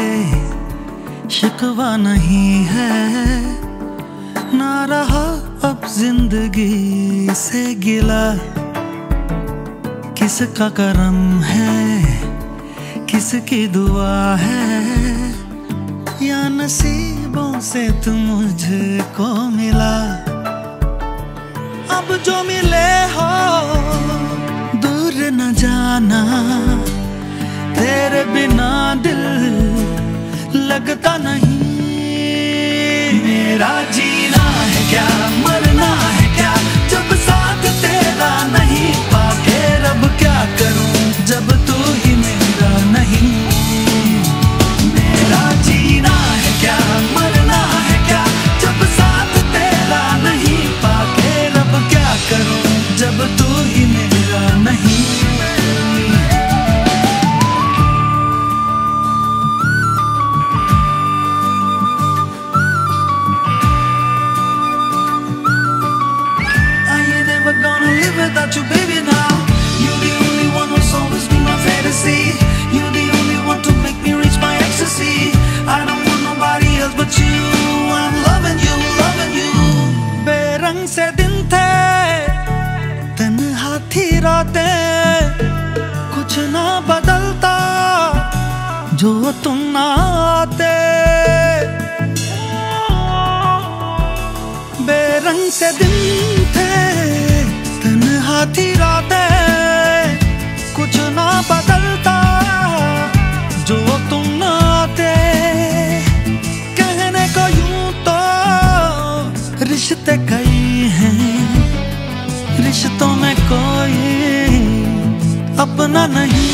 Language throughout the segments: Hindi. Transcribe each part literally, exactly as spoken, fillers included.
शिकवा नहीं है, ना रहा अब जिंदगी से गिला। किसका करम है, किसकी दुआ है, या नसीबों से तुम मुझको मिला। अब जो मिले हो दूर न जाना, तेरे बिना दिल लगता नहीं। मेरा जीना है क्या, मरना है क्या, जब साथ तेरा नहीं पाके रब क्या करूं, जब तू ही मेरा नहीं। मेरा जीना है क्या, मरना है क्या, जब साथ तेरा नहीं पाके रब क्या करूं, जब तू ही मेरा नहीं। Without you, baby, now you're the only one who's always been my fantasy. You're the only one to make me reach my ecstasy. I don't want nobody else but you. I'm loving you, loving you. बेरंग से दिन थे, तन्हा थी रातें, कुछ ना बदलता जो तुम ना आते। बेरंग से दिन थे, थी रातें, कुछ ना बदलता जो तुम ना आते। कहने को यूं तो रिश्ते कई हैं, रिश्तों में कोई अपना नहीं।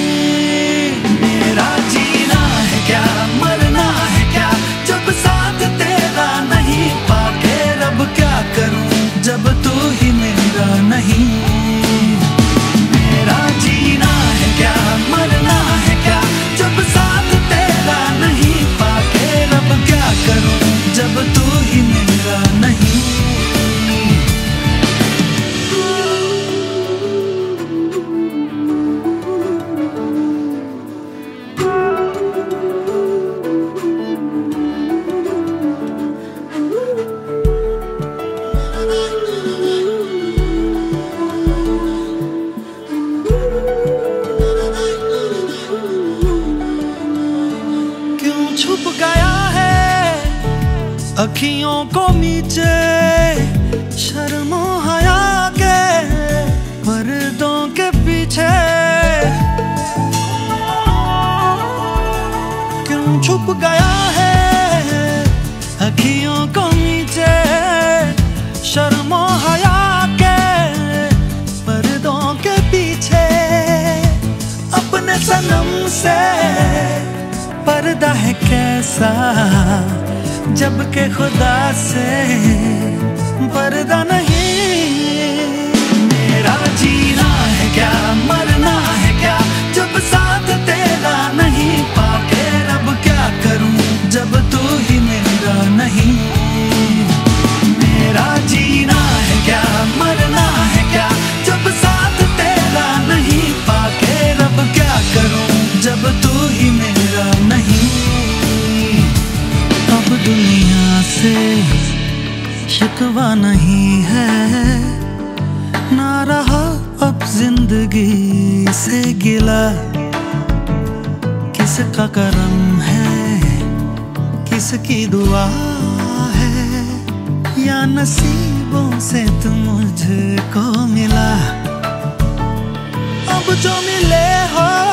मेरा जीना है क्या, मरना है क्या, जब साथ तेरा नहीं पाके रब क्या करूं, जब तू ही मेरा नहीं। मेरा जीना है क्या, मरना है क्या, जब साथ तेरा नहीं पाके रब क्या करूं, जब तू ही मेरा नहीं। छुप गया है अखियों को नीचे, शर्मो हया के पर्दों के पीछे। क्यों छुप गया है अखियों को नीचे, शर्मो हया के पर्दों के पीछे। अपने सनम से पर्दा है कैसा, जबकि खुदा से पर्दा नहीं। मेरा जीना है क्या, मरना है क्या, जब साथ तेरा नहीं पाके रब क्या करूं, जब तू ही मेरा नहीं। मेरा जीना है क्या, मरना है क्या, जब साथ तेरा नहीं पाके रब क्या करूं, जब तू ही मेरा नहीं। अब दुनिया से शिकवा नहीं है, ना रहा अब जिंदगी से गिला। किसका करम है, किसकी दुआ है, या नसीबों से तुम मुझको मिला। अब जो मिले हो